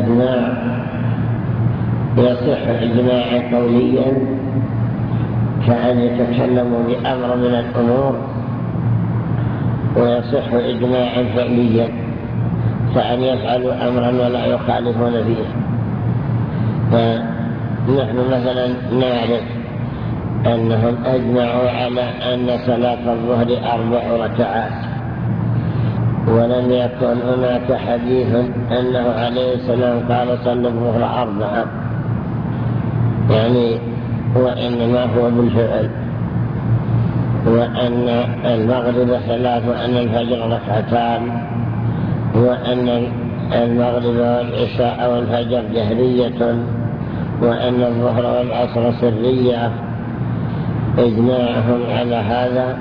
الإجماع يصح إجماعا قوليا كأن يتكلموا بأمر من الأمور، ويصح إجماعا فعليا كأن يفعلوا أمرا ولا يخالفون فيه. فنحن مثلا نعرف أنهم أجمعوا على أن صلاة الظهر 4 ركعات، ولم يكن هناك حديث أنه عليه السلام قال صلوا الظهر 4، يعني وإنما هو بالفعل. وأن المغرب 3، وأن الفجر 2 ركعتان، وأن المغرب والعشاء والفجر جهرية، وأن الظهر والعصر سرية. إجماعهم على هذا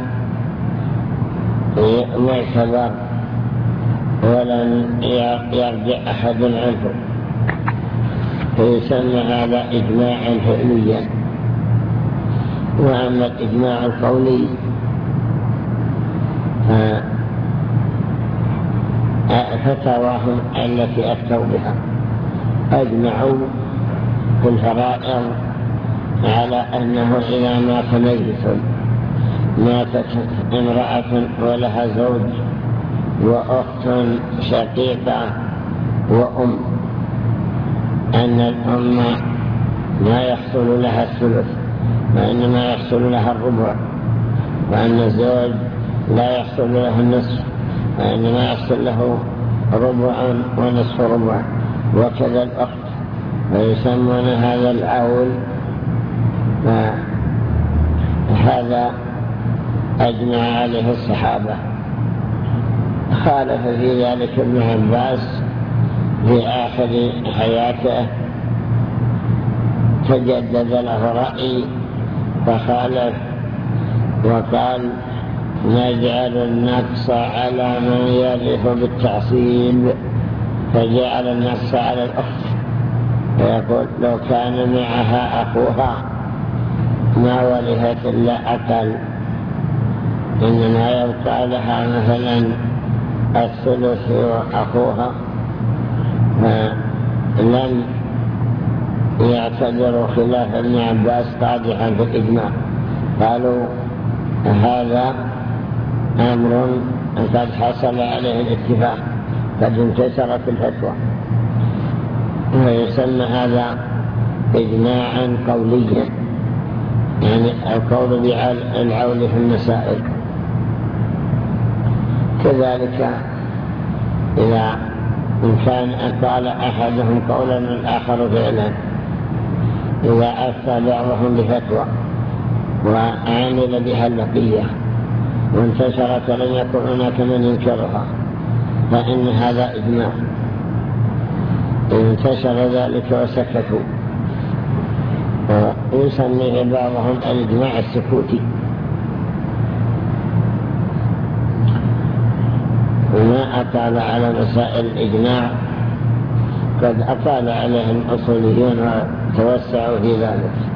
معتبر ولن يرجع أحد عنه، فيسمى هذا إجماعا فعليا. وأما الإجماع القولي فتاواهم التي أفتوا بها أجمعوا في الفرائض على أنه إذا مات ميت، ماتت امرأة ولها زوج وأخت شقيقة وأم، أن الأم ما يحصل لها الثلث وإنما يحصل لها الربع، وأن الزوج لا يحصل له النصف وإنما يحصل له ربع ونصف ربع، وكذا الأخت، ويسمون هذا العول. هذا أجمع عليه الصحابة. خالف في ذلك ابن عباس في آخر حياته، تجدد له رأي فخالف وقال نجعل النقص على من يرث بالتعصيب، فجعل النقص على الأخت، فيقول لو كان معها أخوها ما ورثت إلا أقل، إنما يبقى لها مثلا الثلث وأخوها. فلم يعتبروا خلاف ابن عباس قادحا في الإجماع، قالوا هذا أمر قد حصل عليه الاتفاق، قد انتشر في الفتوى، ويسمى هذا إجماعا قوليا، يعني القول بالعول في المسائل. كذلك إذا كان قال أحدهم قولا والآخر فعلا، إذا أفتى بعضهم بفتوى وعمل بها البقية وانتشرت ولم يكن هناك من ينكرها، فإن هذا إجماع. انتشر ذلك وسكتوا، ويسميه بعضهم الإجماع السكوتي. وما أطال على مسائل الإجماع، قد أطال عليهم الأصوليون وتوسعوا في ذلك.